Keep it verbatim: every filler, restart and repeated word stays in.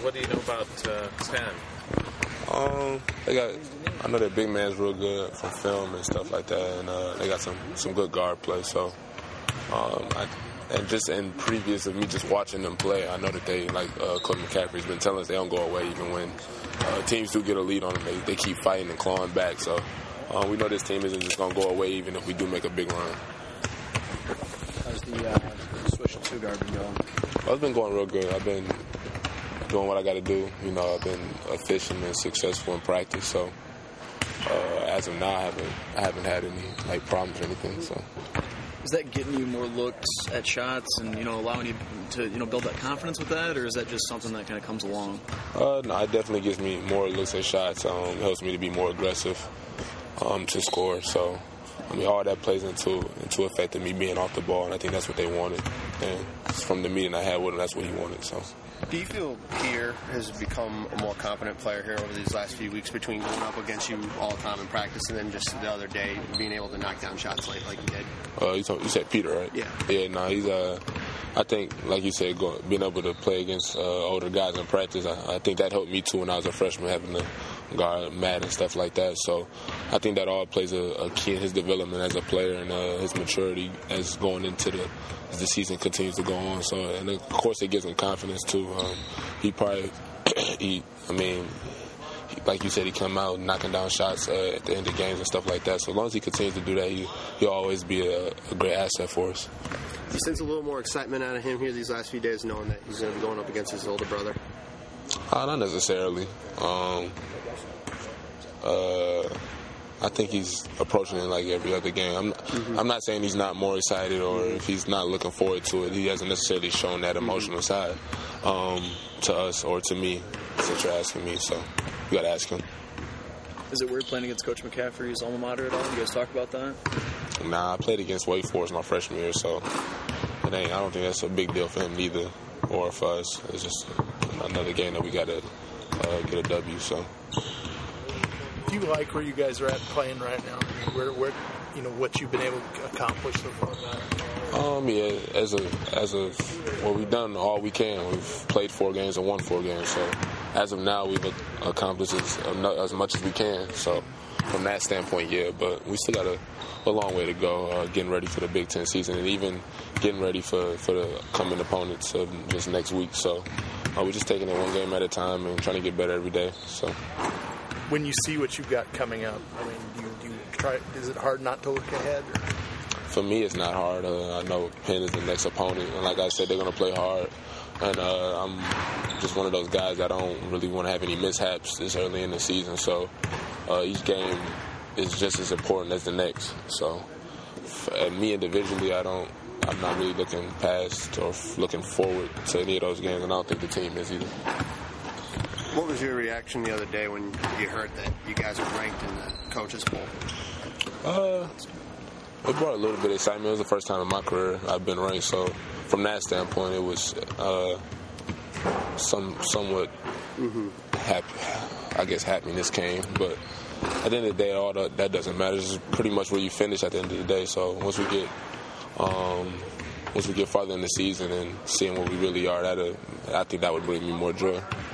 what do you know about uh, ten? Um, they got. I know their big man's real good from film and stuff like that, and uh, they got some, some good guard play. So, um, I, and just in previous of me just watching them play, I know that they like uh, Coach McCaffrey's been telling us they don't go away even when uh, teams do get a lead on them. They they keep fighting and clawing back. So, uh, we know this team isn't just gonna go away even if we do make a big run. How's the uh, switch to two guard been going? Well, it's been going real good. I've been doing what I got to do. You know, I've been efficient and successful in practice. So uh, as of now, I haven't I haven't had any like problems or anything. So is that getting you more looks at shots and you know allowing you to you know build that confidence with that, or is that just something that kind of comes along? Uh, no, it definitely gives me more looks at shots. Um, it helps me to be more aggressive um, to score. So I mean, all that plays into into effect of me being off the ball, and I think that's what they wanted. And from the meeting I had with him, that's what he wanted. So. Do you feel Pierre has become a more confident player here over these last few weeks between going up against you all the time in practice and then just the other day being able to knock down shots like, like you did? Uh, you, talk, you said Peter, right? Yeah. Yeah, no, nah, he's, uh, I think, like you said, going, being able to play against uh, older guys in practice, I, I think that helped me too when I was a freshman, having to guard Matt and stuff like that. So I think that all plays a, a key in his development as a player and uh, his maturity as going into the as the season continues to go on. So, and of course, it gives him confidence too. Um, he probably, he, I mean, he, like you said, he come out knocking down shots uh, at the end of games and stuff like that. So as long as he continues to do that, he, he'll always be a, a great asset for us. You sense a little more excitement out of him here these last few days, knowing that he's going to be going up against his older brother? Uh, not necessarily. Um, uh, I think he's approaching it like every other game. I'm, mm-hmm. I'm not saying he's not more excited or if he's not looking forward to it. He hasn't necessarily shown that emotional mm-hmm. side um, to us or to me, since you're asking me. So you got to ask him. Is it weird playing against Coach McCaffrey's alma mater at all? You guys talk about that? Nah, I played against Wake Forest my freshman year, so it ain't, I don't think that's a big deal for him neither or for us. It's just another game that we got to uh, get a W. So. Do you like where you guys are at playing right now? Where, where, you know, what you've been able to accomplish so far? Um, yeah, as a, as a, well, we've done all we can. We've played four games and won four games. So, as of now, we've accomplished as, as much as we can. So, from that standpoint, yeah. But we still got a, a long way to go. Uh, getting ready for the Big Ten season and even getting ready for, for the coming opponents of just next week. So, uh, we're just taking it one game at a time and trying to get better every day. So. When you see what you've got coming up, I mean, do you, do you try? Is it hard not to look ahead? Or? For me, it's not hard. Uh, I know Penn is the next opponent, and like I said, they're going to play hard. And uh, I'm just one of those guys that don't really want to have any mishaps this early in the season. So uh, each game is just as important as the next. So for me individually, I don't. I'm not really looking past or looking forward to any of those games, and I don't think the team is either. What was your reaction the other day when you heard that you guys were ranked in the coaches poll? Uh, it brought a little bit of excitement. It was the first time in my career I've been ranked, so from that standpoint, it was uh, some somewhat mm-hmm. happy. I guess happiness came, but at the end of the day, all that, that doesn't matter. It's pretty much where you finish at the end of the day. So once we get um, once we get farther in the season and seeing what we really are, that I think that would bring me more joy.